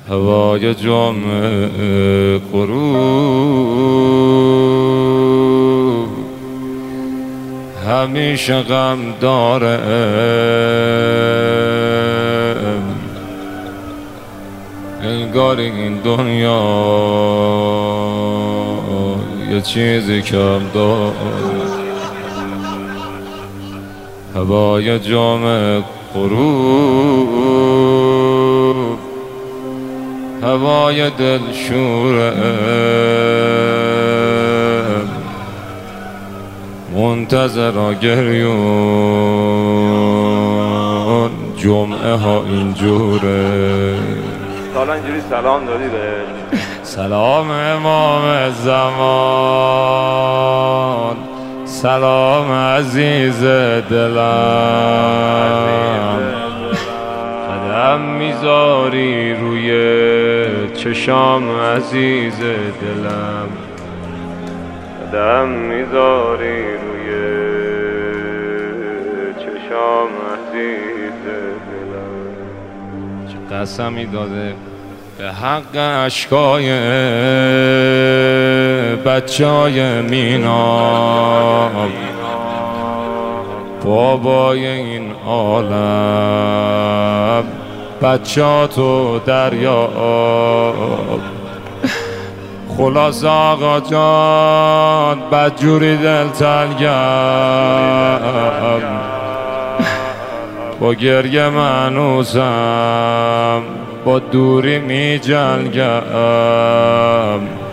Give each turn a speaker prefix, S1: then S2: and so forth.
S1: هوای جمعه غروب همیشه غم داره، انگار این دنیا یه چیزی کم داره. هوای جمعه غروب هوای دلشوره، منتظر گریون جمعه ها اینجوره.
S2: حالا اینجوری سلام دادی به
S1: سلام امام زمان، سلام عزیز دلم، قدم میذاری روی چشام عزیز دلم، قدم میذاری روی چشام عزیز دلم. چه قسمی داده به حق اشکای بچهای مینا، بابای این عالم بچهاتو دریاب. خلاص آقا جان بدجوری دلتنگم، با گریه منوزم با دوری می جنگم.